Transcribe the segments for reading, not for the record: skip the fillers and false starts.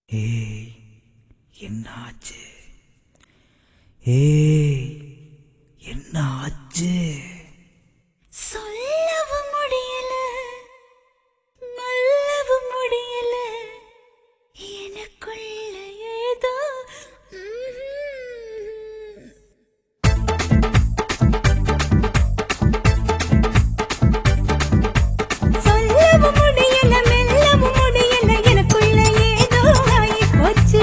ஏய் என்னாச்சு? ஏய் என்னாச்சு? சொல்லவும் முடியல, சொல்லவும் முடியல, எனக்குள்ள ஏதோ சொல்லவும் முடியல, மெல்லவும் முடியல, எனக்குள்ள ஏதோ ஆயிப்போச்சு.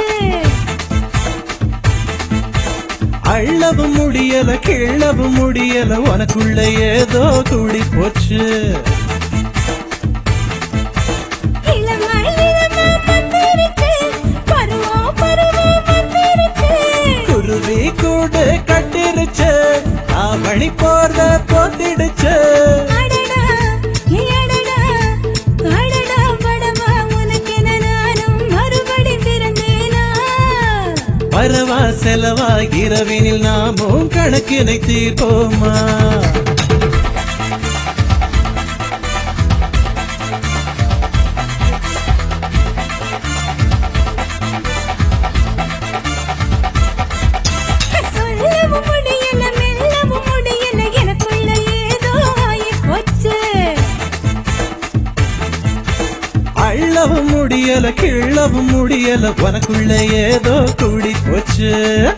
அள்ளவும் முடியல, கிள்ளவும் முடியல, உனக்குள்ள ஏதோ கூடி போச்சு. குருவி கூடு கட்டிருச்சு, ஆவணி போர்த போத்திடுச்சு. வரவா செலவா இரவினில் நாமும் கணக்கினை தீர்ப்போமா? சொல்லவும் முடியல, மெல்லவும் முடியல, எனக்குள்ள ஏதோ ஆயிப்போச்சு. அள்ளவும் முடியல, கிள்ளவும் முடியல, உனக்குள்ள ஏதோ கூடி போச்சு.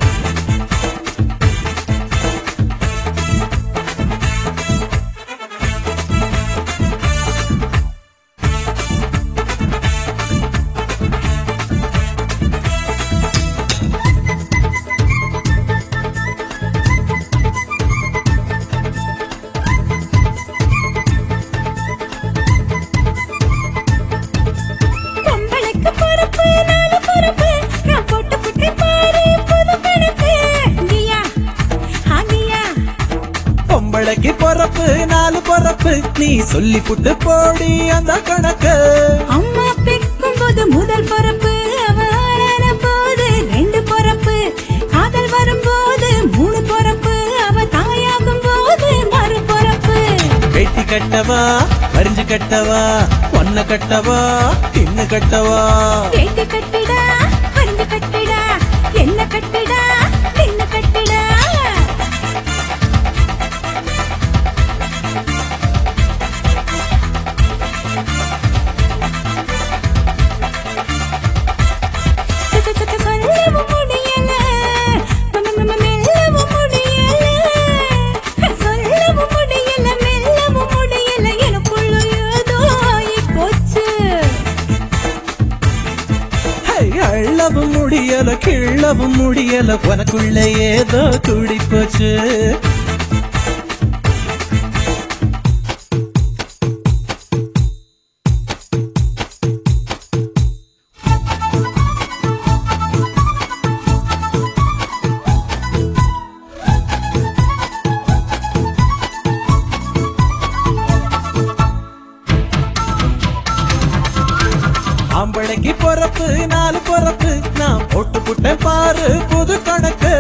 பொம்பளைக்கு பொறப்பு நாலு பொறப்பு, நீ சொல்லி புட்டு போடி அந்த கணக்கு. அம்மா பெக்கும் போது முதல் பொறப்பு, அவளான போது ரெண்டு பொறப்பு, காதல் வரும்போது மூணு பொறப்பு, அவ தாயாகும் போது மறு பொறப்பு. வெட்டி கட்டவா வரிஞ்சு கட்டவா, ஒன்ன கட்டவா தின்னு கட்டவா? கேட்டு கட்டிடா, பறிந்து கட்டிடா, என்ன கட்டிடா, தின்னு கட்டிடா. சொல்லவும் முடியல, மெல்லவும் முடியல, சொல்லவும் முடியல, மெல்லவும் முடியல, எனக்குள்ள ஏதோ ஆயிப்போச்சு. அள்ளவும் முடியல, கிள்ளவும் முடியல, உனக்குள்ள ஏதோ கூடி போச்சு. ஆம்பளைக்கு பொறப்பு நாலு பொறப்பு, நான் போட்டு புட்ட பாரு புது கணக்கு.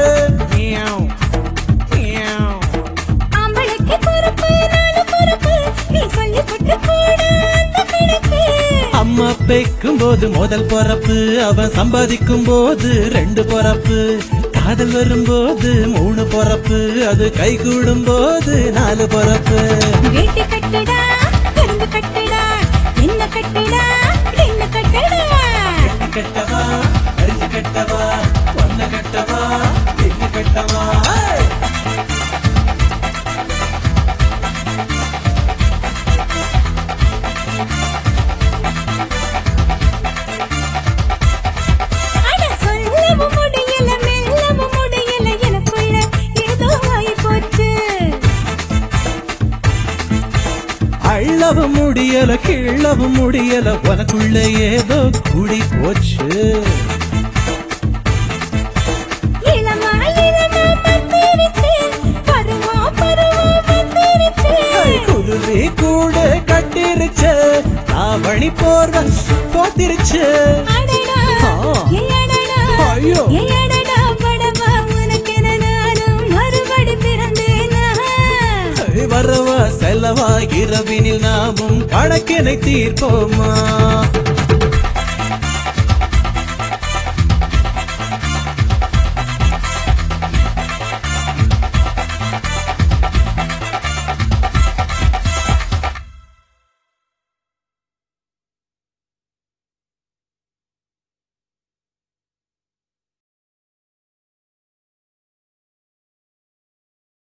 ஆம்பளைக்கு பொறுப்பு நாலு பொறுப்பு, நீ சொல்லி போட்டு போட அந்த கணக்கு. அம்மா பெக்கும் போது முதல் பொறப்பு, அவன் சம்பாதிக்கும் போது ரெண்டு பொறப்பு, காதல் வரும்போது மூணு பொறப்பு, அது கை கூடும் போது நாலு பொறப்பு. வேட்டி கட்டிடா, கரும்பு கட்டிடா, என்ன கட்டிடா, என்ன கட்டிடா. கட்டவா அரிஞ்சு கட்டவா, ஒன்ன கட்டவா தின்னு கட்டவா? அட சொல்லவும் முடியல, மெல்லவும் முடியல, எனக்குள்ள ஏதோ ஆயிப்போச்சு. அள்ளவும் முடியல, கிள்ளவும் முடியல, உனக்குள்ள ஏதோ கூடி போச்சு. இளமா இளமா பத்திருச்சு, பருவா பருவா பத்திருச்சு. குருவி கூடு கட்டிருச்சு, ஆவணி போர்வ போத்திருச்சு. அடடா, ஏடடா, ஐயோ. ஏடடா படவா, உனக்கென நானும் மறுபடி பிறந்தேனா? வரவா செலவா இரவினில் நாமும் கணக்கினை தீர்ப்போமா?